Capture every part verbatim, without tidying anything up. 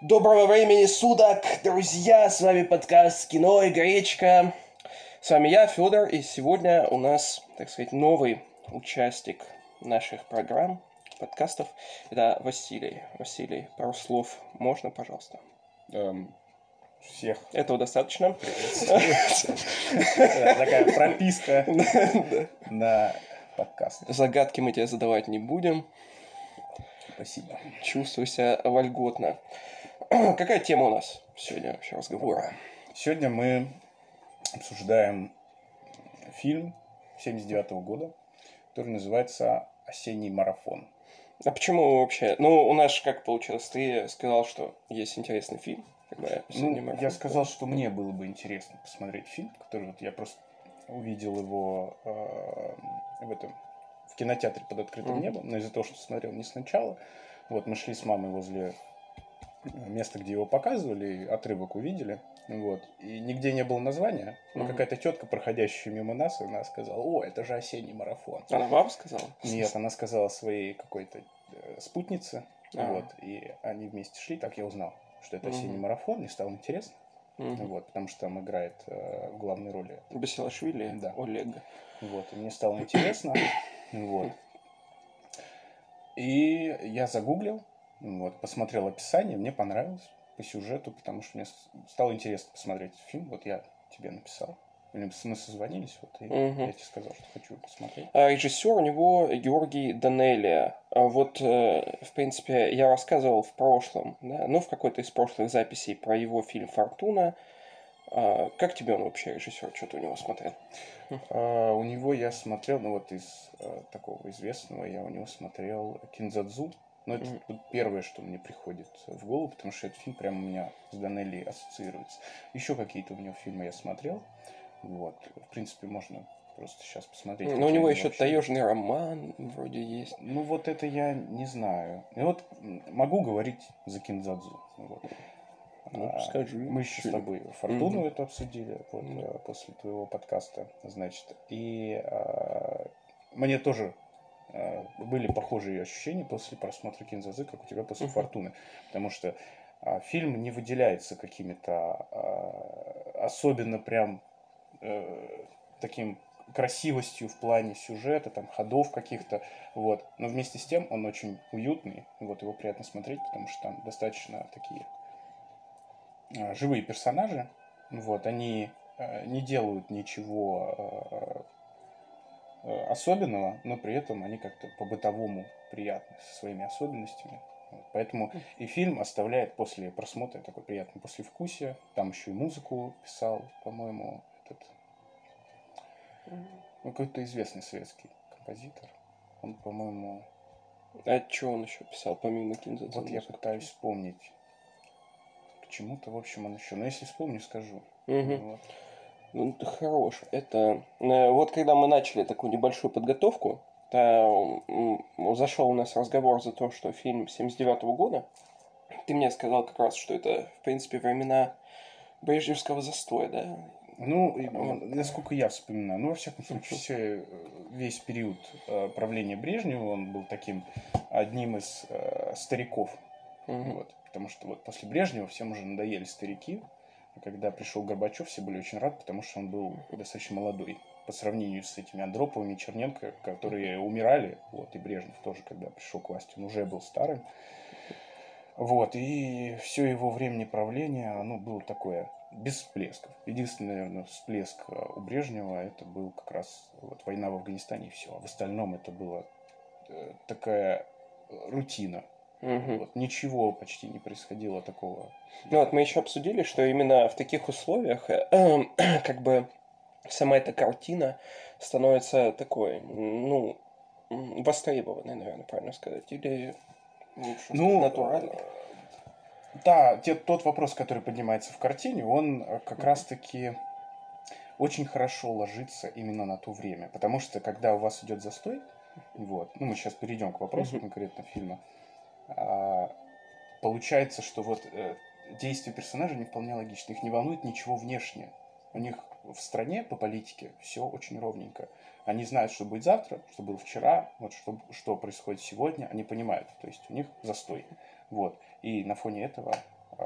Доброго времени суток, друзья! С вами подкаст «Кино и гречка». С вами я, Федор, и сегодня у нас, так сказать, новый участник наших программ, подкастов. Это Василий. Василий, пару слов можно, пожалуйста? Эм, всех. Этого достаточно. Такая прописка на подкаст. Загадки мы тебе задавать не будем. Спасибо. Чувствуй себя вольготно. Какая тема у нас сегодня вообще разговора? Сегодня мы обсуждаем фильм семьдесят девятого года, который называется «Осенний марафон». А почему вообще? Ну, у нас как получилось? Ты сказал, что есть интересный фильм. Как бы, ну, я сказал, что мне было бы интересно посмотреть фильм, который вот я просто увидел его э, в этом в кинотеатре под открытым mm-hmm. небом, но из-за того, что смотрел не сначала, вот мы шли с мамой возле места, где его показывали, отрывок увидели, вот, и нигде не было названия, но mm-hmm. какая-то тетка, проходящая мимо нас, она сказала: о, это же «Осенний марафон». Она вам сказала? Нет, она сказала своей какой-то э, спутнице, ah. вот, и они вместе шли, так я узнал, что это «Осенний mm-hmm. марафон», мне стало интересно, mm-hmm. вот, потому что там играет э, в главной роли Басилашвили, да. Олег. Вот, и мне стало интересно, вот, и я загуглил, вот, посмотрел описание, мне понравилось по сюжету, потому что мне стало интересно посмотреть фильм. Вот я тебе написал. Или мы созвонились, вот, и угу. я тебе сказал, что хочу посмотреть. А режиссер у него Георгий Данелия. А вот, в принципе, я рассказывал в прошлом, да, ну, в какой-то из прошлых записей про его фильм «Фортуна». А как тебе он вообще, режиссер? Что ты у него смотрел? А, у него я смотрел, ну, вот из а, такого известного, я у него смотрел «Кинзадзу». Но это mm-hmm. первое, что мне приходит в голову, потому что этот фильм прямо у меня с Данелли ассоциируется. Еще какие-то у него фильмы я смотрел. Вот. В принципе, можно просто сейчас посмотреть. Но у него еще вообще... «Таежный роман» вроде есть. Ну, вот это я не знаю. И вот могу говорить за «Кинзадзу». Вот. Ну, а, скажи. Мы еще с тобой «Фортуну» mm-hmm. это обсудили вот, mm-hmm. после твоего подкаста. Значит, и а, мне тоже были похожие ощущения после просмотра «Кинзадзу», как у тебя после uh-huh. «Фортуны». Потому что а, фильм не выделяется какими-то а, особенно прям а, таким красивостью в плане сюжета, там, ходов каких-то. Вот. Но вместе с тем он очень уютный. Вот, его приятно смотреть, потому что там достаточно такие а, живые персонажи. Вот, они а, не делают ничего... А, особенного, но при этом они как-то по-бытовому приятны со своими особенностями. Вот. Поэтому и фильм оставляет после просмотра такое приятное послевкусие. Там еще и музыку писал, по-моему, этот ну, какой-то известный советский композитор. Он, по-моему... А что он еще писал, помимо «Кинзадзу»? Вот я пытаюсь вспомнить. К чему-то, в общем, он еще... Но если вспомню, скажу. Угу. Вот. Ну, это хорош. Это вот когда мы начали такую небольшую подготовку, то зашел у нас разговор за то, что фильм семьдесят девятого года. Ты мне сказал как раз, что это, в принципе, времена брежневского застоя, да? Ну, вот. Насколько я вспоминаю, ну, во всяком случае, все, весь период правления Брежнева, он был таким одним из э, стариков. Угу. Вот, потому что вот после Брежнева всем уже надоели старики. Когда пришел Горбачев, все были очень рады, потому что он был достаточно молодой. По сравнению с этими Андроповыми, Черненко, которые умирали, вот, и Брежнев тоже, когда пришел к власти, он уже был старым. Вот, и все его времени правления, оно было такое, без всплесков. Единственный, наверное, всплеск у Брежнева, это был как раз вот, война в Афганистане, и все. А в остальном это была э, такая рутина. Угу. Вот, ничего почти не происходило такого. Ну вот мы еще обсудили, что именно в таких условиях э, э, как бы сама эта картина становится такой, ну, востребованной, наверное, правильно сказать, или ну, натуральной. Да, те, тот вопрос, который поднимается в картине, он как mm-hmm. раз-таки очень хорошо ложится именно на то время. Потому что когда у вас идет застой, вот, ну мы сейчас перейдем к вопросу mm-hmm. конкретно фильма, получается, что вот э, действия персонажей не вполне логичны. Их не волнует ничего внешнее. У них в стране по политике все очень ровненько. Они знают, что будет завтра, что было вчера, вот что, что происходит сегодня. Они понимают. То есть у них застой. Вот. И на фоне этого э,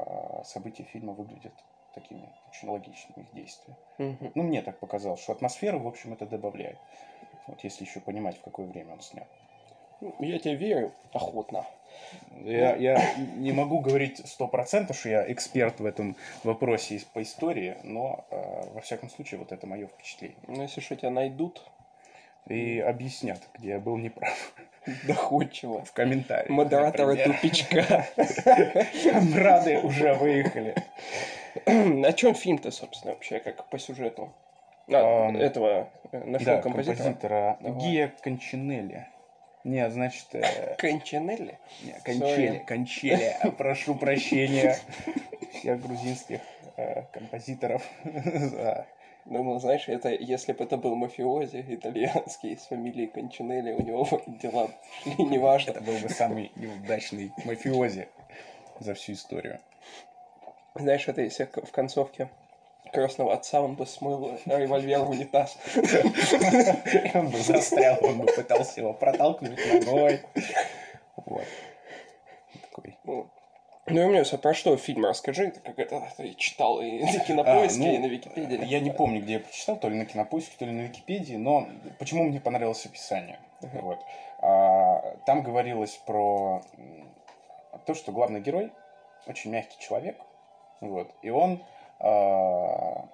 события фильма выглядят такими очень логичными, их действия. Мгм. Ну, мне так показалось, что атмосферу, в общем, это добавляет. Вот если еще понимать, в какое время он снят. Ну, Я тебе верю охотно. Я, я не могу говорить сто процентов, что я эксперт в этом вопросе по истории, но, э, во всяком случае, вот это мое впечатление. Ну, если что, тебя найдут, И объяснят, где я был неправ. доходчиво. В комментариях. Модераторы например. тупичка. Камрады уже выехали. О чем фильм-то, собственно, вообще, как по сюжету? А, Ам, этого э, нашел Да, композитора? композитора Давай. Гия Кончинелли. Нет, значит... э, Кончинелли? не, Кончели, Кончели. Прошу прощения всех грузинских э, композиторов за... Думал, знаешь, это если бы это был мафиози итальянский с фамилией Кончинелли, у него бы дела шли неважно. Это был бы самый неудачный мафиози за всю историю. Знаешь, это если в концовке «Крестного отца» он бы смыл револьвер в унитаз. И он бы застрял, он бы пытался его протолкнуть ногой. Вот. Такой. Ну, ну и мне все, про что фильм расскажи, ты как это ты читал и на Кинопоиске, А, ну, и на Википедии. Я не помню, где я прочитал, то ли на Кинопоиске, то ли на Википедии, но почему мне понравилось описание. Uh-huh. Вот. А, там говорилось про то, что главный герой очень мягкий человек, вот, и он а,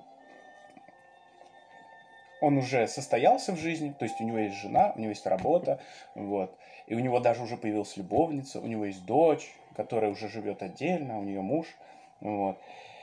он уже состоялся в жизни, то есть у него есть жена, у него есть работа, вот, и у него даже уже появилась любовница, у него есть дочь, которая уже живет отдельно, у нее муж, вот,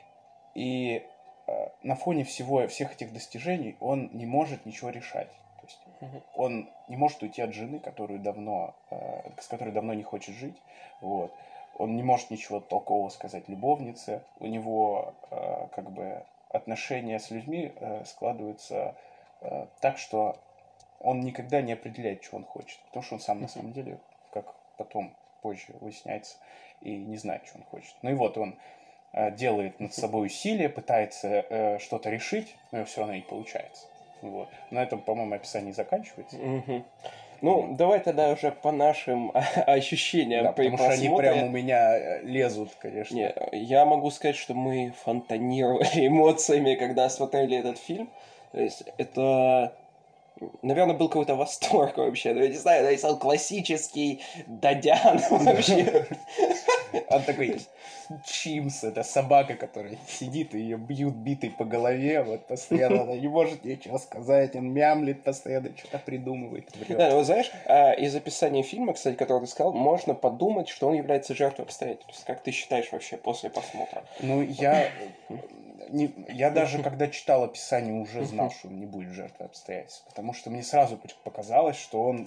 и э, на фоне всего, всех этих достижений он не может ничего решать, то есть uh-huh. он не может уйти от жены, которую давно, э, с которой давно не хочет жить, вот, он не может ничего толкового сказать любовнице, у него э, как бы отношения с людьми э, складываются так, что он никогда не определяет, что он хочет. Потому что он сам, на самом деле, как потом, позже выясняется, и не знает, что он хочет. Ну и вот он делает над собой усилия, пытается что-то решить, но все равно не получается. Вот. На этом, по-моему, описание заканчивается. Угу. Ну, вот. Давай тогда уже по нашим ощущениям. Да, потому что они прям у меня лезут, конечно. Не, я могу сказать, что мы фонтанировали эмоциями, когда смотрели этот фильм. То есть это, наверное, был какой-то восторг вообще. Ну, я не знаю, то есть он классический Дадян вообще. Он такой Чимс, это собака, которая сидит, и ее бьют битой по голове, вот постоянно она не может ничего сказать, он мямлит постоянно, что-то придумывает. Врет. Да, ну знаешь, из описания фильма, кстати, который ты сказал, можно подумать, что он является жертвой обстоятельств. Как ты считаешь вообще после просмотра? Ну, я... Не, я даже, когда читал описание, уже знал, что он не будет жертвой обстоятельств. Потому что мне сразу показалось, что он...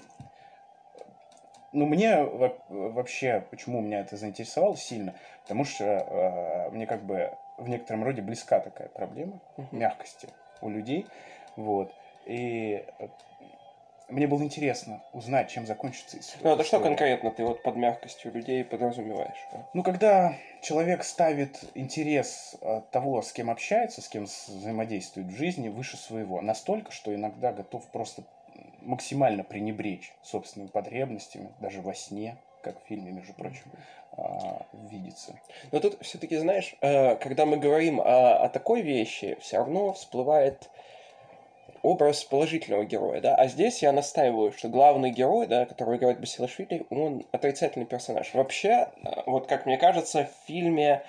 Ну, мне вообще, почему меня это заинтересовало сильно, потому что э, мне как бы в некотором роде близка такая проблема мягкости у людей. Вот. И мне было интересно узнать, чем закончится история. Ну, это что конкретно ты вот под мягкостью людей подразумеваешь? Да? Ну, когда человек ставит интерес того, с кем общается, с кем взаимодействует в жизни, выше своего, настолько, что иногда готов просто максимально пренебречь собственными потребностями, даже во сне, как в фильме, между прочим, видится. Но тут все-таки, знаешь, когда мы говорим о, о такой вещи, все равно всплывает образ положительного героя, да, а здесь я настаиваю, что главный герой, да, которого играет Басилашвили, он отрицательный персонаж. Вообще, вот как мне кажется, в фильме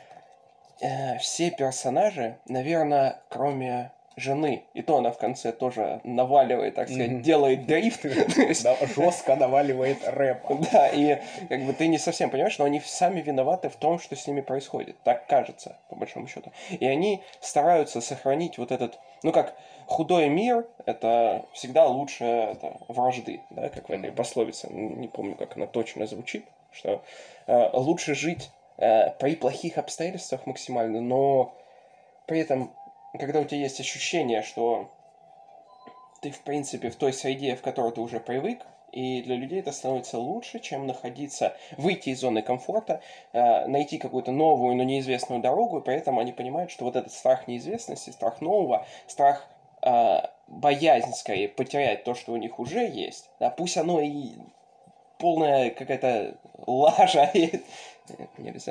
э, все персонажи, наверное, кроме жены, и то она в конце тоже наваливает, так сказать, mm-hmm. делает дрифт. Жестко наваливает рэп. Да, и как бы ты не совсем понимаешь, но они сами виноваты в том, что с ними происходит. Так кажется, по большому счету. И они стараются сохранить вот этот, ну как, худой мир – это всегда лучше это, вражды, да, как в этой пословице, не помню, как она точно звучит, что э, лучше жить э, при плохих обстоятельствах максимально, но при этом, когда у тебя есть ощущение, что ты, в принципе, в той среде, в которой ты уже привык, и для людей это становится лучше, чем находиться, выйти из зоны комфорта, э, найти какую-то новую, но неизвестную дорогу, и при этом они понимают, что вот этот страх неизвестности, страх нового, страх э, боязнь, скорее, потерять то, что у них уже есть, да, пусть оно и полная какая-то лажа, и... нельзя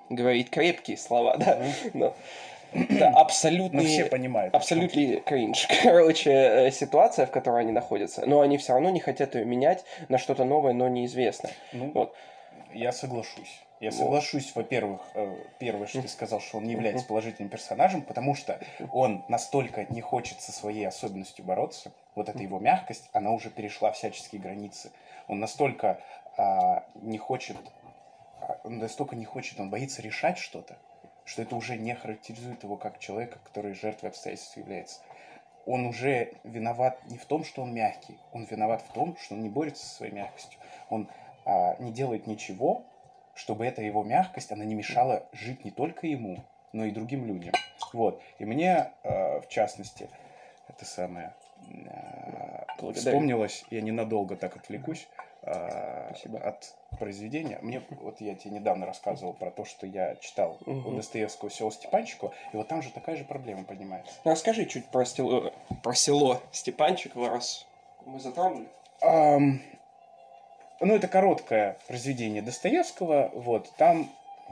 говорить крепкие слова, да, но это абсолютный... Но все понимают. Абсолютный кринж. Короче, ситуация, в которой они находятся, но они все равно не хотят ее менять на что-то новое, но неизвестное. Ну, вот. Я соглашусь. Я соглашусь, во-первых, первое, что ты сказал, что он не является положительным персонажем, потому что он настолько не хочет со своей особенностью бороться, вот эта его мягкость, она уже перешла всяческие границы. Он настолько а, не хочет, он настолько не хочет, он боится решать что-то, что это уже не характеризует его как человека, который жертвой обстоятельств является. Он уже виноват не в том, что он мягкий, он виноват в том, что он не борется со своей мягкостью. Он а, не делает ничего, чтобы эта его мягкость, она не мешала жить не только ему, но и другим людям. Вот. И мне, э, в частности, это самое э, вспомнилось, я ненадолго так отвлекусь э, от произведения. Мне, вот я тебе недавно рассказывал про то, что я читал у Достоевского «Село Степанчиково», и вот там же такая же проблема поднимается. Ну, расскажи чуть про село, про село Степанчиково, раз мы затронули. Um, Ну, это короткое произведение Достоевского. Вот. Там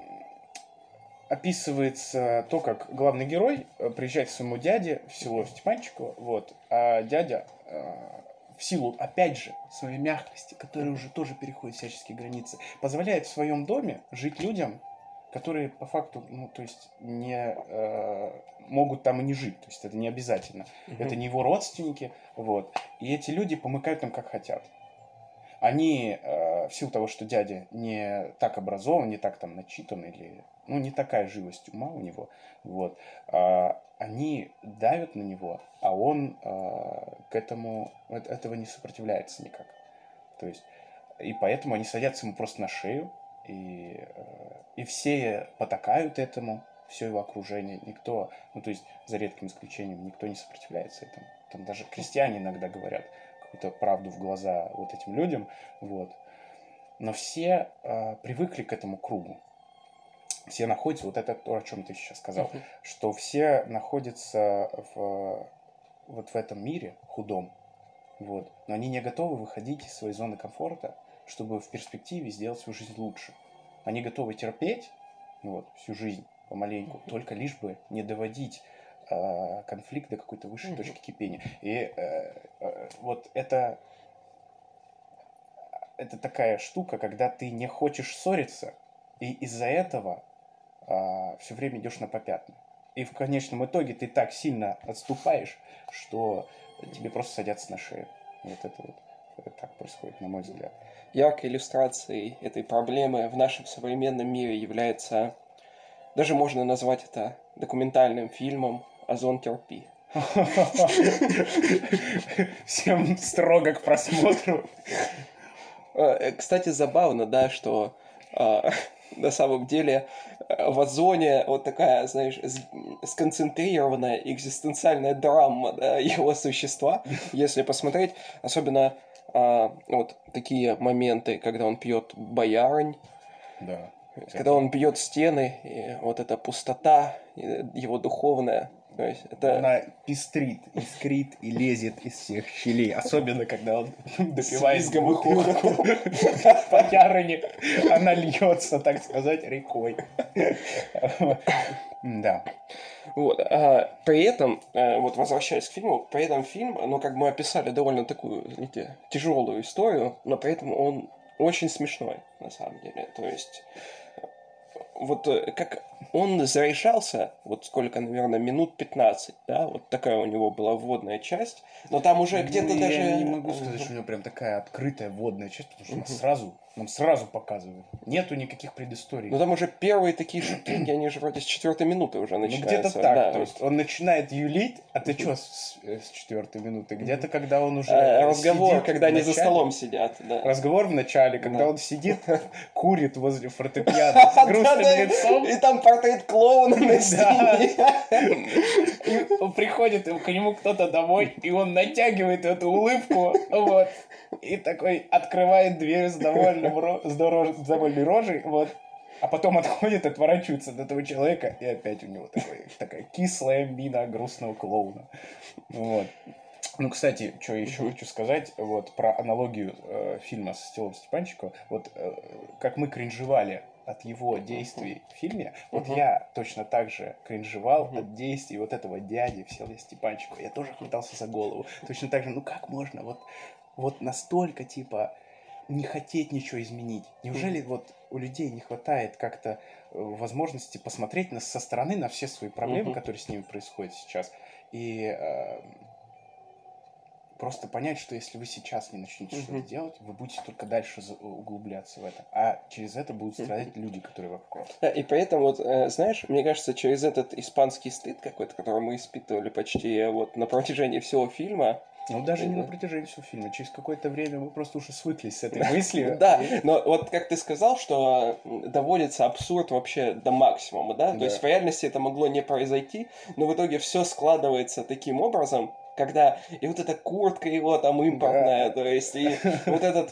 описывается то, как главный герой приезжает к своему дяде в село Степанчиково. Вот. А дядя э, в силу, опять же, своей мягкости, которая уже тоже переходит всяческие границы, позволяет в своем доме жить людям, которые по факту, ну, то есть, не э, могут там и не жить. То есть, это не обязательно. Угу. Это не его родственники. Вот. И эти люди помыкают им, как хотят. Они, э, в силу того, что дядя не так образован, не так там начитан, или, ну, не такая живость ума у него, вот, э, они давят на него, а он э, к этому, этого не сопротивляется никак. То есть, и поэтому они садятся ему просто на шею, и, э, и все потакают этому, все его окружение, никто, ну, то есть, за редким исключением, никто не сопротивляется этому. Там даже крестьяне иногда говорят какую-то правду в глаза вот этим людям, вот. Но все э, привыкли к этому кругу. Все находятся, вот это то, о чем ты сейчас сказал, uh-huh. что все находятся в, вот в этом мире худом, вот. Но они не готовы выходить из своей зоны комфорта, чтобы в перспективе сделать свою жизнь лучше. Они готовы терпеть, вот, всю жизнь помаленьку, uh-huh. только лишь бы не доводить конфликт до какой-то высшей mm-hmm. точки кипения. И э, э, вот это, это такая штука, когда ты не хочешь ссориться, и из-за этого э, все время идешь на попятную. И в конечном итоге ты так сильно отступаешь, что тебе просто садятся на шею. Вот это вот это так происходит, на мой взгляд. Яркой иллюстрацией этой проблемы в нашем современном мире является, даже можно назвать это документальным фильмом «Озон, терпи». Всем строго к просмотру. Кстати, забавно, да, что э, на самом деле в «Озоне» вот такая, знаешь, сконцентрированная экзистенциальная драма, да, его существа, если посмотреть, особенно э, вот такие моменты, когда он пьет боярынь, да, когда он бьет стены, и вот эта пустота, его духовная. То есть это... Она пестрит, искрит и лезет из всех щелей. Особенно, когда он допивает бутылку по ярыне. Она льется, так сказать, рекой. Да. Вот. А при этом, вот возвращаясь к фильму, при этом фильм, ну, как мы описали довольно такую, знаете, тяжелую историю, но при этом он очень смешной, на самом деле. То есть... Вот как он зарешался, вот сколько, наверное, минут пятнадцать, да, вот такая у него была вводная часть, но там уже ну, где-то я даже... Я не могу сказать, что у него прям такая открытая вводная часть, потому что uh-huh. нас сразу, нам сразу показывают. Нету никаких предысторий. Ну там уже первые такие шутки, они же вроде с четвертой минуты уже начинаются. Ну где-то так, да, то есть он начинает юлить, а ты что с, с четвертой минуты? Где-то когда он уже а, Разговор, когда они за столом сидят. Да. Разговор в начале, когда да. он сидит, курит возле фортепиано с грустным лицом. И там портрет клоуна на стене. Приходит к нему кто-то домой, и он натягивает эту улыбку, вот, и такой открывает дверь с довольным ро... с, дорож... с довольной рожей, вот, а потом отходит, отворачивается от этого человека, и опять у него такой, такая кислая мина грустного клоуна. Вот. Ну, кстати, что еще mm-hmm. хочу сказать, вот, про аналогию э, фильма с «Селом Степанчиково», вот, э, как мы кринжевали от его действий в фильме. Вот uh-huh. я точно так же кринжевал uh-huh. от действий вот этого дяди Всеволода Степанчика. Я тоже хватался за голову. Точно так же, ну как можно вот, вот настолько, типа, не хотеть ничего изменить? Неужели uh-huh. вот у людей не хватает как-то возможности посмотреть на, со стороны на все свои проблемы, uh-huh. которые с ними происходят сейчас, и э, просто понять, что если вы сейчас не начнете uh-huh. что-то делать, вы будете только дальше углубляться в это, а через это будут страдать uh-huh. люди, которые вокруг. Да, и поэтому, вот, знаешь, мне кажется, через этот испанский стыд какой-то, который мы испытывали почти вот на протяжении всего фильма. Ну, даже не на протяжении всего фильма. Через какое-то время мы просто уже свыклись с этой мыслью. Да, но вот как ты сказал, что доводится абсурд вообще до максимума, да? То есть в реальности это могло не произойти, но в итоге все складывается таким образом, когда и вот эта куртка его там импортная, то есть и вот этот...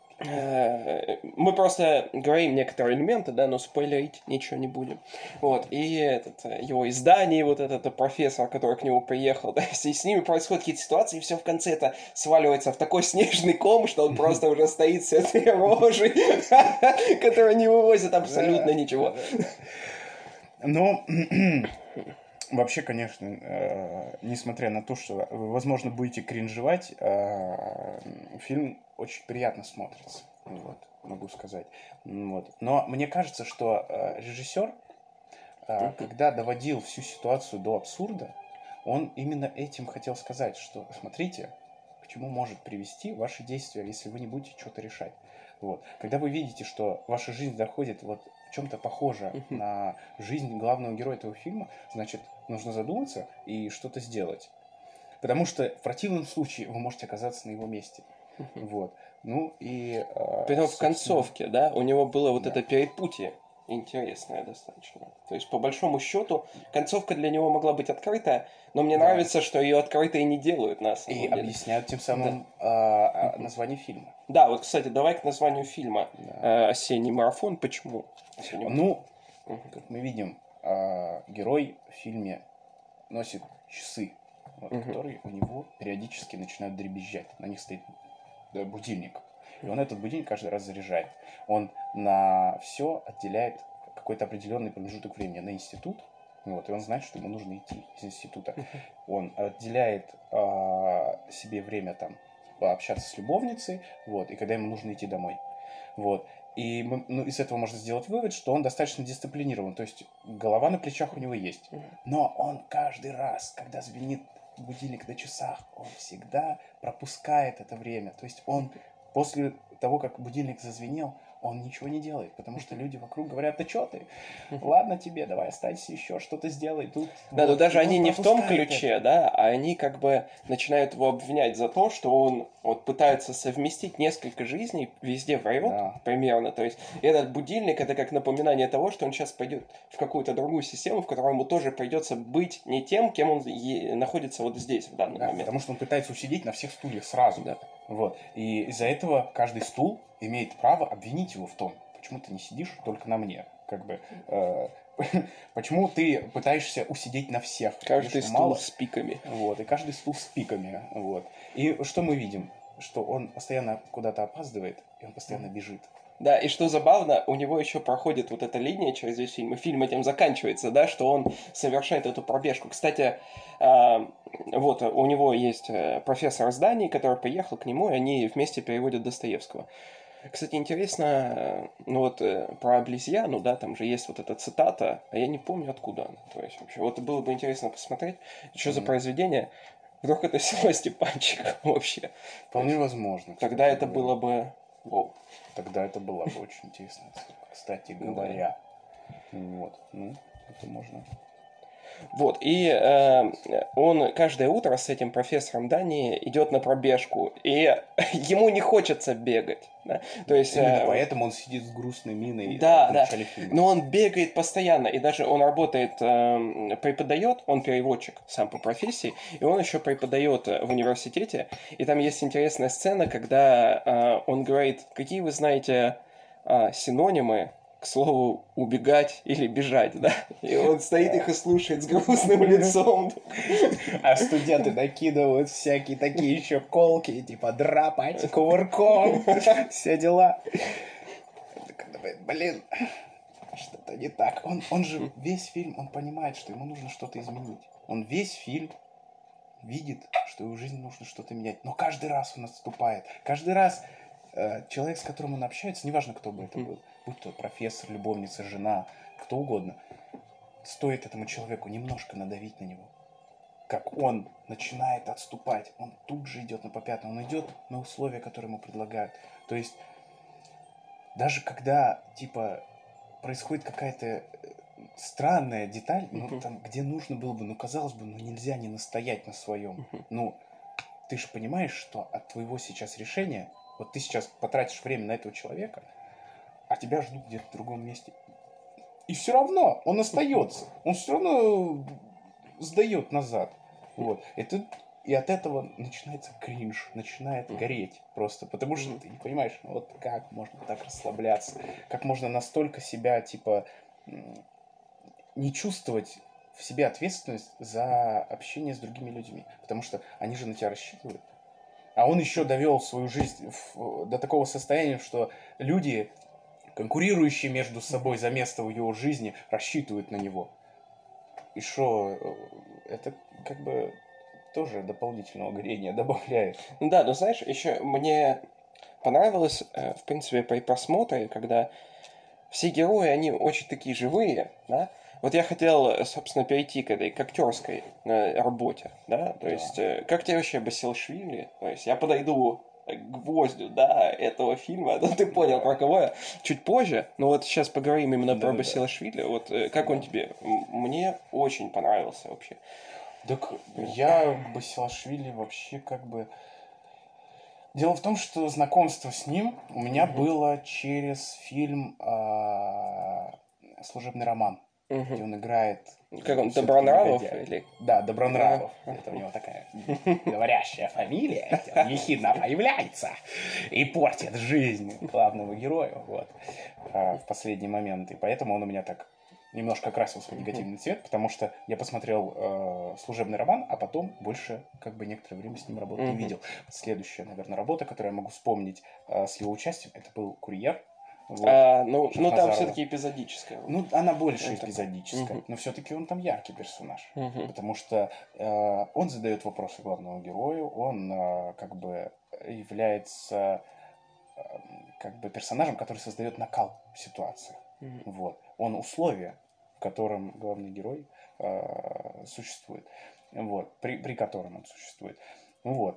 Мы просто говорим некоторые элементы, да, но спойлерить ничего не будем. Вот, и этот, его издание, вот этот профессор, который к нему приехал, да, и с ними происходят какие-то ситуации, и все в конце это сваливается в такой снежный ком, что он просто уже стоит с этой рожей, которая не вывозит абсолютно ничего. Но... Вообще, конечно, э, несмотря на то, что вы, возможно, будете кринжевать, э, фильм очень приятно смотрится, вот, могу сказать. Вот. Но мне кажется, что э, режиссер, э, когда доводил всю ситуацию до абсурда, он именно этим хотел сказать, что, смотрите, к чему может привести ваши действия, если вы не будете что-то решать. Вот. Когда вы видите, что ваша жизнь доходит вот в чем-то похоже uh-huh. на жизнь главного героя этого фильма, значит, нужно задуматься и что-то сделать. Потому что в противном случае вы можете оказаться на его месте. Uh-huh. Вот. Ну и... Э, Притом в концовке, да, у него было вот да. это перепутье интересное достаточно. То есть, по большому счету, концовка для него могла быть открытая, но мне да. нравится, что ее открытой не делают на самом и деле. Объясняют тем самым да. э, название фильма. Да, вот, кстати, давай к названию фильма. Да. «Осенний марафон». Почему? Осенний марафон. Ну, uh-huh. как мы видим, э, герой в фильме носит часы, вот, uh-huh. которые у него периодически начинают дребезжать. На них стоит будильник. И он этот будильник каждый раз заряжает. Он на все отделяет какой-то определенный промежуток времени. На институт. Вот, и он знает, что ему нужно идти из института. Uh-huh. Он отделяет э, себе время там пообщаться с любовницей, вот, и когда ему нужно идти домой. Вот. И мы, ну, из этого можно сделать вывод, что он достаточно дисциплинирован. То есть голова на плечах у него есть. Uh-huh. Но он каждый раз, когда звенит будильник на часах, он всегда пропускает это время. То есть он после того, как будильник зазвенел, он ничего не делает, потому что люди вокруг говорят: да что ты, ладно тебе, давай останься еще, что-то сделай тут. Да, вот. Но даже они не в том ключе, это. да, а они как бы начинают его обвинять за то, что он вот пытается совместить несколько жизней, везде врет, да. примерно, то есть этот будильник — это как напоминание того, что он сейчас пойдет в какую-то другую систему, в которой ему тоже придется быть не тем, кем он е- находится вот здесь в данный да, момент. Потому что он пытается усидеть на всех стульях сразу, да. Вот. И из-за этого каждый стул имеет право обвинить его в том, почему ты не сидишь только на мне. Как бы, э, почему ты пытаешься усидеть на всех? Каждый стул мало? С пиками. Вот, и каждый стул с пиками. Вот. И что мы видим? Что он постоянно куда-то опаздывает, и он постоянно бежит. Да, и что забавно, у него еще проходит вот эта линия через весь фильм, и фильм этим заканчивается, да, что он совершает эту пробежку. Кстати, э, вот у него есть профессор зданий, который приехал к нему, и они вместе переводят Достоевского. Кстати, интересно, ну вот про обезьяну, да, там же есть вот эта цитата, а я не помню, откуда она. То есть вообще, вот было бы интересно посмотреть, что mm-hmm. за произведение. Вдруг это Всеволод Степанчик вообще. Вполне возможно. Тогда это было бы... Воу. Тогда это было бы очень интересно, кстати говоря. Да. Вот, ну, это можно... Вот, и э, он каждое утро с этим профессором Дании идет на пробежку, и ему не хочется бегать. Да? То есть, Именно э, поэтому он сидит с грустной миной да, в начале да. фильма. Но он бегает постоянно, и даже он работает, э, преподает, он переводчик сам по профессии, и он еще преподает в университете, и там есть интересная сцена, когда э, он говорит: какие вы знаете э, синонимы, к слову, убегать или бежать, да? И он стоит их и слушает с грустным лицом. А студенты накидывают всякие такие еще колки, типа драпать кувырком, все дела. Блин, что-то не так. Он, он же весь фильм, он понимает, что ему нужно что-то изменить. Он весь фильм видит, что его жизни нужно что-то менять. Но каждый раз он отступает. Каждый раз э, человек, с которым он общается, неважно, кто бы это был, будь то профессор, любовница, жена, кто угодно, стоит этому человеку немножко надавить на него, как он начинает отступать, он тут же идет на попятную, он идет на условия, которые ему предлагают. То есть даже когда, типа, происходит какая-то странная деталь, ну, uh-huh. там, где нужно было бы, ну, казалось бы, ну, нельзя не настоять на своем. Uh-huh. Ну, ты же понимаешь, что от твоего сейчас решения, вот ты сейчас потратишь время на этого человека, а тебя ждут где-то в другом месте. И все равно он остается. Он все равно сдает назад. Вот. Это, и от этого начинается кринж, начинает uh-huh. гореть просто. Потому что uh-huh. ты не понимаешь, ну, вот как можно так расслабляться, как можно настолько себя, типа, не чувствовать в себе ответственность за общение с другими людьми. Потому что они же на тебя рассчитывают. А он еще довел свою жизнь в, до такого состояния, что люди, конкурирующие между собой за место в его жизни, рассчитывают на него. И что, это как бы тоже дополнительного горения добавляет. Ну да, но знаешь, еще мне понравилось, в принципе, при просмотре, когда все герои, они очень такие живые, да. Вот я хотел, собственно, перейти к этой к актерской работе, да, то да. есть, как тебе вообще Басилашвили? То есть, я подойду к гвоздю, да, этого фильма, ну, ты понял, да. про кого я, чуть позже, но вот сейчас поговорим именно да, про да, Басилашвили, вот, как да. он тебе? Мне очень понравился вообще. Так, я к Басилашвили вообще как бы... Дело в том, что знакомство с ним у меня mm-hmm. было через фильм а, «Служебный роман», mm-hmm. где он играет... Как он, Добронравов? Или... Да, Добронравов. Mm-hmm. Это у него такая говорящая фамилия, ехидно появляется и портит жизнь главного героя вот, а, в последний момент. И поэтому он у меня так немножко окрасил свой негативный цвет, потому что я посмотрел э, «Служебный роман», а потом больше как бы некоторое время с ним работы mm-hmm. не видел. Следующая, наверное, работа, которую я могу вспомнить э, с его участием, это был «Курьер». Вот, а, ну, ну там все-таки эпизодическая. Ну, она больше это... эпизодическая, mm-hmm. но все-таки он там яркий персонаж, mm-hmm. потому что э, он задает вопросы главному герою, он э, как бы является э, как бы персонажем, который создает накал в ситуации. Mm-hmm. Вот. Он условия, в котором главный герой э, существует. Вот. При, при котором он существует. Вот.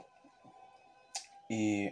И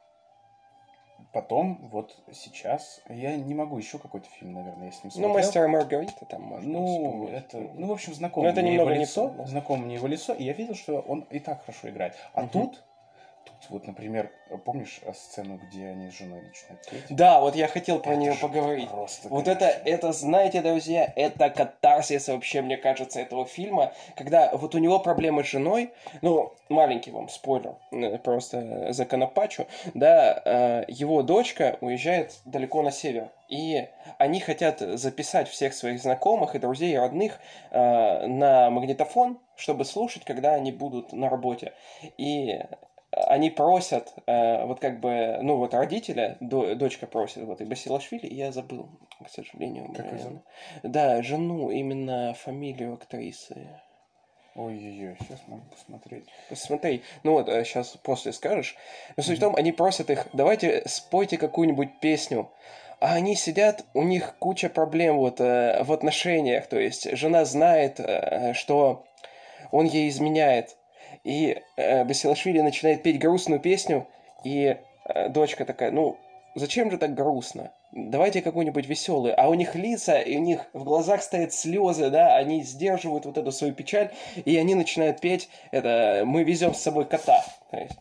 потом, вот сейчас, я не могу еще какой-то фильм, наверное, я с ним смотрел. Ну, «Мастер и Маргарита» там можно Ну, вспомнить. это, ну, в общем, знакомо это мне его не лицо, то, да? знакомо мне его лицо, и я видел, что он и так хорошо играет. А угу. тут... Вот, например, помнишь сцену, где они с женой начинают петь? Да, вот я хотел про это нее поговорить. Просто, вот это, это, знаете, друзья, это катарсис вообще, мне кажется, этого фильма, когда вот у него проблемы с женой, ну, маленький вам спойлер, просто законопачу, да, его дочка уезжает далеко на север, и они хотят записать всех своих знакомых и друзей, и родных на магнитофон, чтобы слушать, когда они будут на работе. И они просят, э, вот как бы, ну вот родителя, до, дочка просит, вот и Басилашвили, и я забыл, к сожалению. Как ее зовут? Да, жену, именно фамилию актрисы. Ой-ой-ой, сейчас могу посмотреть. Посмотри, ну вот, сейчас после скажешь. Но суть mm-hmm. в том, они просят их, давайте спойте какую-нибудь песню. А они сидят, у них куча проблем вот э, в отношениях, то есть жена знает, э, что он ей изменяет. И э, Басилашвили начинает петь грустную песню, и э, дочка такая, ну, зачем же так грустно? Давайте какую-нибудь веселую. А у них лица, и у них в глазах стоят слезы, да, они сдерживают вот эту свою печаль, и они начинают петь, это «Мы везем с собой кота». То есть...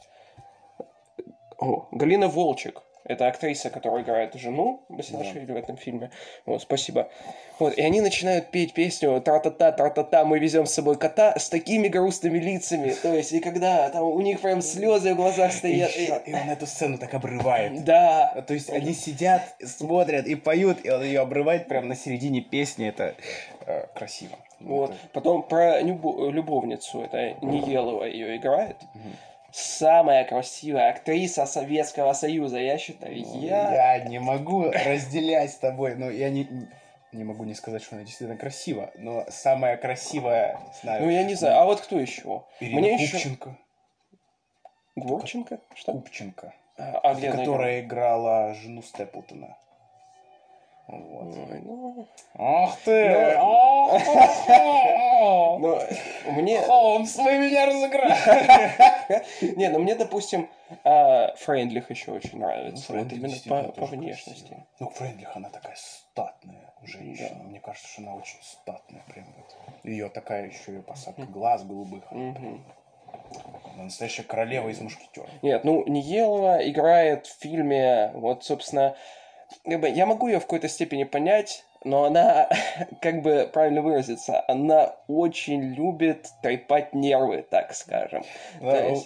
О, Галина Волчек. Это актриса, которая играет жену Басилашвили да. в этом фильме. Вот, спасибо. Вот, и они начинают петь песню «Тра-та-та, тра-та-та, мы везем с собой кота» с такими грустными лицами. То есть, и когда там у них прям слезы в глазах стоят. И, и... и он эту сцену так обрывает. Да. То есть, они сидят, смотрят и поют, и он ее обрывает прям на середине песни. Это э, красиво. Вот. Это... Потом про любовницу. Это Ниелова ее играет. Угу. Самая красивая актриса Советского Союза, я считаю. Ну, я... я не могу разделять с тобой, но я не... не могу не сказать, что она действительно красива, но самая красивая, знаю... Ну, я не знаю, а вот кто еще? Ирина Мне Купченко. Еще... Гурченко? Что? Купченко. А, а Это где она которая играла жену Степлтона. Вот. Ой, ну... Ах ты! Ну, мне... Холмс, вы меня разыграли! Не, ну мне, допустим, Фрейндлих еще очень нравится. Фрейндлих Именно действительно по тоже внешности. красивая. Ну, Фрейндлих, она такая статная женщина. Мне кажется, что она очень статная. Прям вот. Ее такая еще и посадка глаз голубых. Она прям... Она настоящая королева из мушкетеров. Нет, ну, Ниелова играет в фильме, вот, собственно, как бы, я могу ее в какой-то степени понять, но она, как бы правильно выразиться, она очень любит трепать нервы, так скажем. Да, То есть...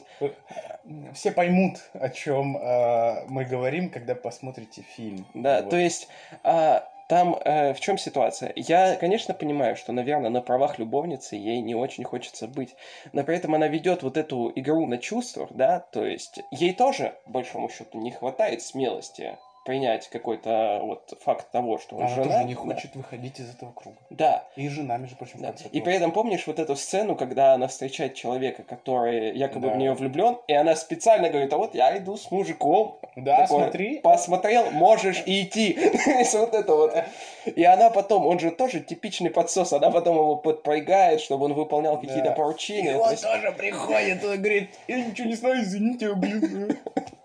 Все поймут, о чем э, мы говорим, когда посмотрите фильм. Да, вот. То есть... А... Там э, в чем ситуация? Я, конечно, понимаю, что, наверное, на правах любовницы ей не очень хочется быть, но при этом она ведет вот эту игру на чувствах, да, то есть ей тоже, по большому счету, не хватает смелости принять какой-то вот факт того, что она жена... тоже не да. хочет выходить из этого круга. Да. И жена, между прочим, да. в конце И при этом помнишь вот эту сцену, когда она встречает человека, который якобы да. в нее влюблен, и она специально говорит, а вот я иду с мужиком. Да, такой, смотри. Посмотрел, можешь и идти. Вот это вот. И она потом, он же тоже типичный подсос, она потом его подпрягает, чтобы он выполнял какие-то да. поручения. И он есть... тоже приходит, он говорит, я ничего не знаю, извините, блин.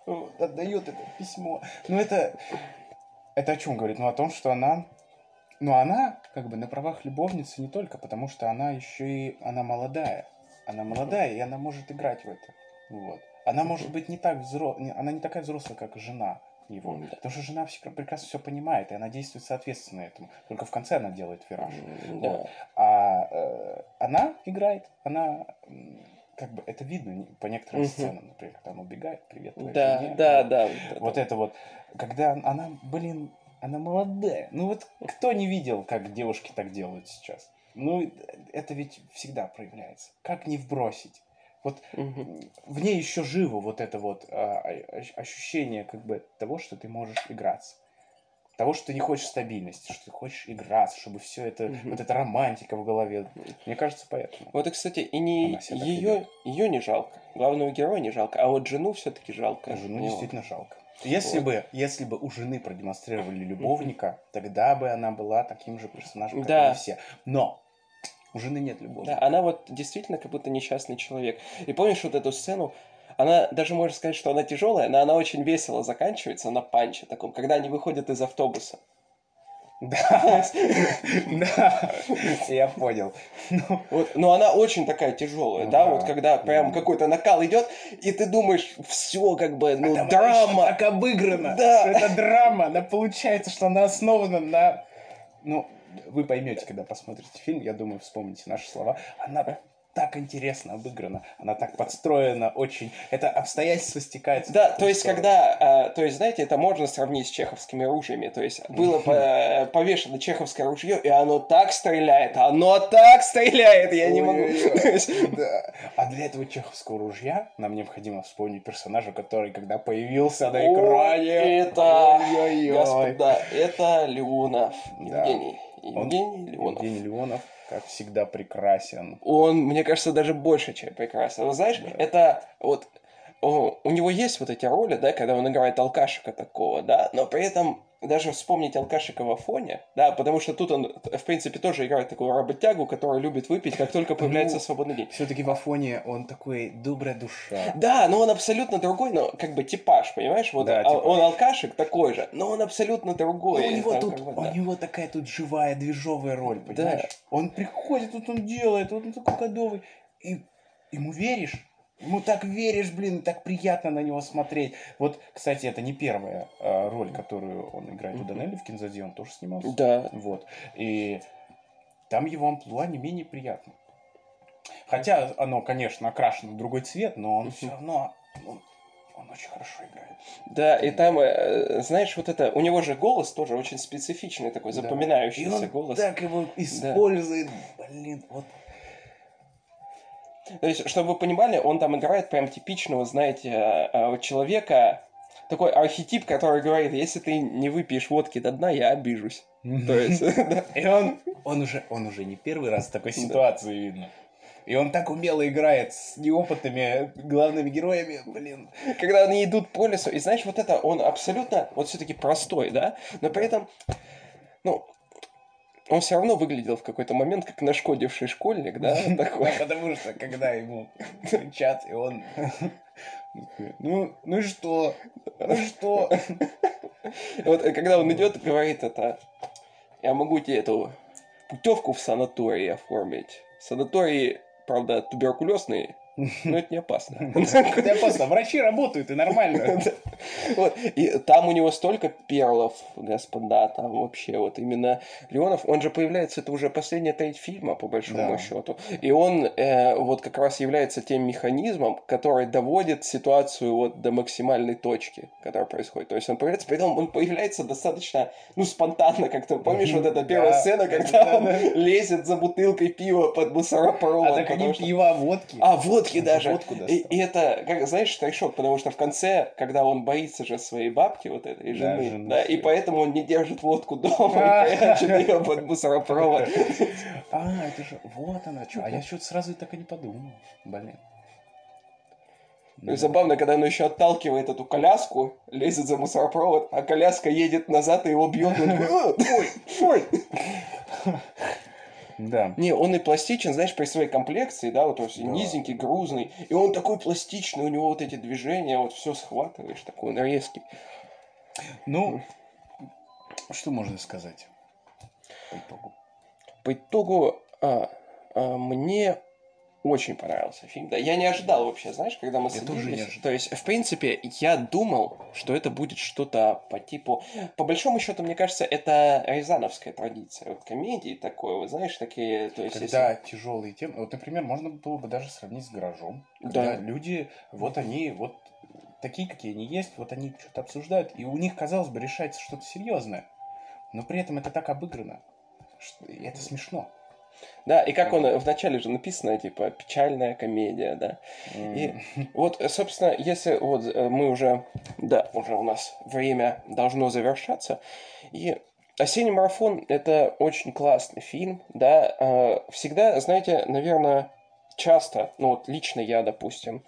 Отдает это письмо. Ну это... Это о чем говорит? Ну, о том, что она... Ну, она, как бы, на правах любовницы не только, потому что она еще и... Она молодая. Она молодая, и она может играть в это. Вот. Она может быть не так взрослая... Она не такая взрослая, как жена его. Mm-hmm. Потому что жена прекрасно все понимает, и она действует соответственно этому. Только в конце она делает вираж. Mm-hmm. Вот. А э, она играет, она... Как бы это видно по некоторым uh-huh. сценам, например, когда она убегает, привет твоей да, жене. Да, вот. да, Вот да. это вот, когда она, блин, она молодая. Ну вот кто не видел, как девушки так делают сейчас? Ну это ведь всегда проявляется. Как не вбросить? Вот uh-huh. в ней еще живо вот это вот а, ощущение как бы того, что ты можешь играться. Того, что ты не хочешь стабильности, что ты хочешь играться, чтобы все это, mm-hmm. вот эта романтика в голове. Мне кажется, поэтому. Вот, и, кстати, и не ее, ее не жалко. Главного героя не жалко, а вот жену все-таки жалко. Жену не действительно жалко. Если, вот. бы, если бы у жены продемонстрировали любовника, mm-hmm. тогда бы она была таким же персонажем, как да. они все. Но у жены нет любовника. Да, она вот действительно как будто несчастный человек. И помнишь вот эту сцену? Она, даже можно сказать, что она тяжелая, но она очень весело заканчивается на панче таком, когда они выходят из автобуса. Да, да, я понял. Вот, но она очень такая тяжелая, ну, да, да, вот когда прям mm. какой-то накал идет, и ты думаешь, все как бы, ну, а драма. Так обыграно, да. что это драма, она получается, что она основана на, ну, вы поймете, когда посмотрите фильм, я думаю, вспомните наши слова, она так интересно обыграна, она так подстроена очень, это обстоятельства стекаются. Да, то есть, когда, то есть, знаете, это можно сравнить с чеховскими ружьями, то есть, было повешено чеховское ружье, и оно так стреляет, оно так стреляет, я не могу. А для этого чеховского ружья нам необходимо вспомнить персонажа, который, когда появился на экране... Это, господа, это Леонов, Евгений. Евгений Леонов. Евгений Леонов, как всегда, прекрасен. Он, мне кажется, даже больше, чем прекрасен. Вы знаешь, да. это вот... О, у него есть вот эти роли, да, когда он играет алкашика такого, да, но при этом даже вспомнить алкашика в Афоне, да, потому что тут он, в принципе, тоже играет такую работягу, которая любит выпить, как только появляется ну, свободный день. Все-таки в Афоне он такой добрая душа. Да, но он абсолютно другой, но как бы типаж, понимаешь? Вот да, типаж. Он алкашик такой же, но он абсолютно другой. Но у него, там, тут, как бы, да. у него такая тут живая, движовая роль, понимаешь? Да. Он приходит, вот он делает, вот он такой кодовый, и ему веришь. Ему так веришь, блин, так приятно на него смотреть. Вот, кстати, это не первая э, роль, которую он играет у Данелли в Кинзаде, он тоже снимался. Да. Вот. И там его амплуа не менее приятно. Хотя оно, конечно, окрашено в другой цвет, но он все равно... Он, он очень хорошо играет. Да, и там, э, знаешь, вот это... У него же голос тоже очень специфичный, такой да. запоминающийся и он голос. так его использует, да. блин, вот... То есть, чтобы вы понимали, он там играет прям типичного, знаете, человека, такой архетип, который говорит, если ты не выпьешь водки до дна, я обижусь. То есть, да. И он, он, уже, он уже не первый раз в такой ситуации, видно. И он так умело играет с неопытными главными героями, блин. Когда они идут по лесу, и знаешь, вот это, он абсолютно, вот все-таки простой, да, но при этом, ну, он все равно выглядел в какой-то момент как нашкодивший школьник, да, такой. Да, потому что, когда ему кричат, и он... Ну, ну и что? Ну и что? Вот когда он идет, говорит это, я могу тебе эту путевку в санаторий оформить. Санатории, правда, туберкулезные, но это не опасно. Это не опасно. Врачи работают, и нормально. Вот. И там у него столько перлов, господа, там вообще вот именно Леонов, он же появляется, это уже последняя треть фильма, по большому Да. счету. И он э, вот как раз является тем механизмом, который доводит ситуацию вот до максимальной точки, которая происходит. То есть он появляется, при этом он появляется достаточно, ну, спонтанно как-то. Помнишь, вот эта первая Да. сцена, когда Да, он да. лезет за бутылкой пива под мусоропровод. А так они потому что- пиво, а водки. А, водки даже. Водку И, достал. и это, как, знаешь, трешок, потому что в конце, когда он боится же своей бабки, вот этой Да, жены, жены да, и своей. поэтому он не держит водку дома А. и прячет ее под мусоропровод. А, это же... Вот она что. А я что-то сразу так и не подумал. Блин. Ну и забавно, когда он еще отталкивает эту коляску, лезет за мусоропровод, а коляска едет назад и его бьет. Он такой, ой, ой. Да. Не, он и пластичен, знаешь, при своей комплекции, да, вот он Да. низенький, грузный, и он такой пластичный, у него вот эти движения, вот все схватываешь, такой он резкий. Ну, что можно сказать по итогу? По итогу, а, а, мне очень понравился фильм. Да, я не ожидал вообще, знаешь, когда мы Я садились. тоже не ожидал. То есть, в принципе, я думал, что это будет что-то по типу... По большому счету, мне кажется, это рязановская традиция. Вот комедии такой, вот знаешь, такие... То есть, Когда если- тяжелые темы, вот, например, можно было бы даже сравнить с «Гаражом». Да. Когда люди, вот они, вот такие, какие они есть, вот они что-то обсуждают, и у них, казалось бы, решается что-то серьезное, но при этом это так обыграно, что и это смешно. Да, и как он вначале же написано, типа, печальная комедия, да. И вот, собственно, если вот э, мы уже, да, уже у нас время должно завершаться, и «Осенний марафон» — это очень классный фильм, да, э, всегда, знаете, наверное, часто, ну вот лично я, допустим,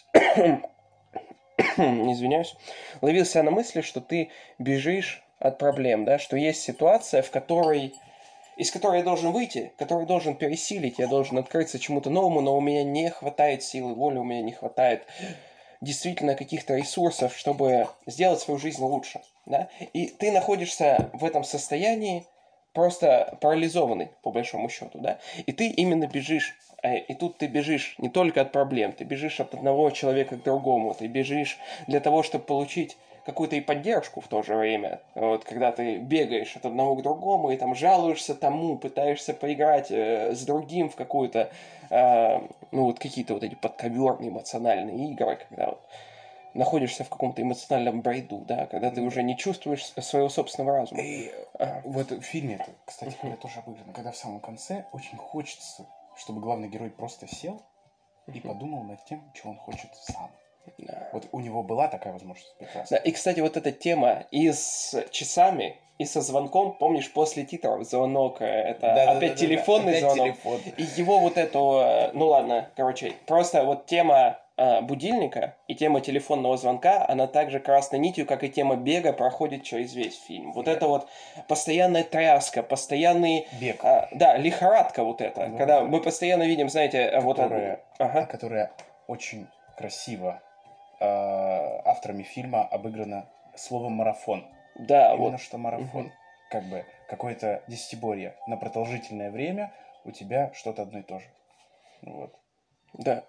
извиняюсь, ловил себя на мысли, что ты бежишь от проблем, да, что есть ситуация, в которой из которой я должен выйти, который должен пересилить, я должен открыться чему-то новому, но у меня не хватает силы воли, у меня не хватает действительно каких-то ресурсов, чтобы сделать свою жизнь лучше. Да? И ты находишься в этом состоянии просто парализованный, по большому счету. Да? И ты именно бежишь. И тут ты бежишь не только от проблем, ты бежишь от одного человека к другому, ты бежишь для того, чтобы получить какую-то и поддержку в то же время. Вот, когда ты бегаешь от одного к другому и там жалуешься тому, пытаешься поиграть э, с другим в какую-то, э, ну вот какие-то вот эти подковерные эмоциональные игры, когда вот находишься в каком-то эмоциональном брейду, да, когда ты уже не чувствуешь своего собственного разума. И Ага. вот в фильме это, кстати, говоря, тоже обыграно, когда в самом конце очень хочется, чтобы главный герой просто сел и подумал над тем, что он хочет сам. Да. Вот у него была такая возможность Да, прекрасная. и, кстати, вот эта тема и с часами, и со звонком, помнишь, после титров звонок, э, это Да-да-да-да-да, опять телефонный опять звонок. телефон. И его вот эту, э, ну ладно, короче, просто вот тема э, будильника и тема телефонного звонка, она также красной нитью, как и тема бега, проходит через весь фильм. Вот Да. это вот постоянная тряска, постоянный... Бег. а, да, лихорадка вот эта, Да, когда да. мы постоянно видим, знаете, э, вот... Которая, Ага. которая очень красиво э, авторами фильма обыграна словом «марафон». Да, Именно вот. что марафон. Мгм. Как бы какое-то десятиборье на продолжительное время, у тебя что-то одно и то же. Вот. Да.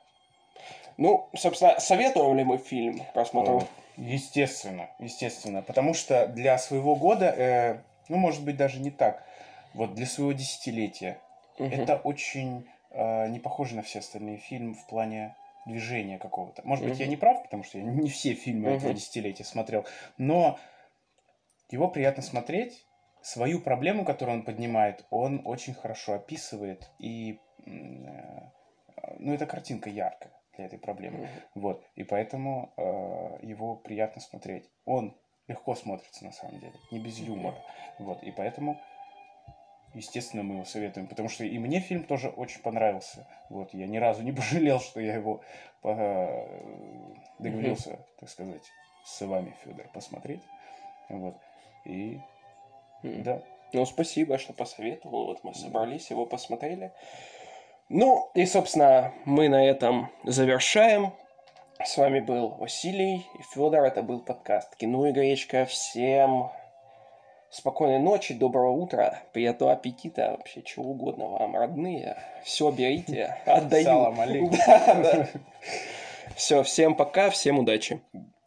Ну, собственно, советуем ли мы фильм к просмотру? Естественно, естественно. Потому что для своего года, э, ну, может быть, даже не так, вот для своего десятилетия, Мгм. это очень э, не похоже на все остальные фильмы в плане движения какого-то. Может быть, я Мгм. не прав, потому что я не все фильмы этого Мгм. десятилетия смотрел, но его приятно смотреть. Свою проблему, которую он поднимает, он очень хорошо описывает. И, м, э, ну, эта картинка яркая. для этой проблемы. Mm-hmm. Вот. И поэтому э, его приятно смотреть. Он легко смотрится, на самом деле, не без юмора. Mm-hmm. Вот. И поэтому, естественно, мы его советуем, потому что и мне фильм тоже очень понравился. Вот. Я ни разу не пожалел, что я его по... договорился, mm-hmm. так сказать, с вами, Федор, посмотреть. Вот. И mm-hmm. да. Ну, спасибо, что посоветовал. Вот мы собрались, его посмотрели. Ну, и, собственно, мы на этом завершаем. С вами был Василий и Федор. Это был подкаст «Кино и гречка». Всем спокойной ночи, доброго утра, приятного аппетита, вообще чего угодно вам, родные. Все берите, отдаю. Салам алейкум. Все, всем пока, всем удачи.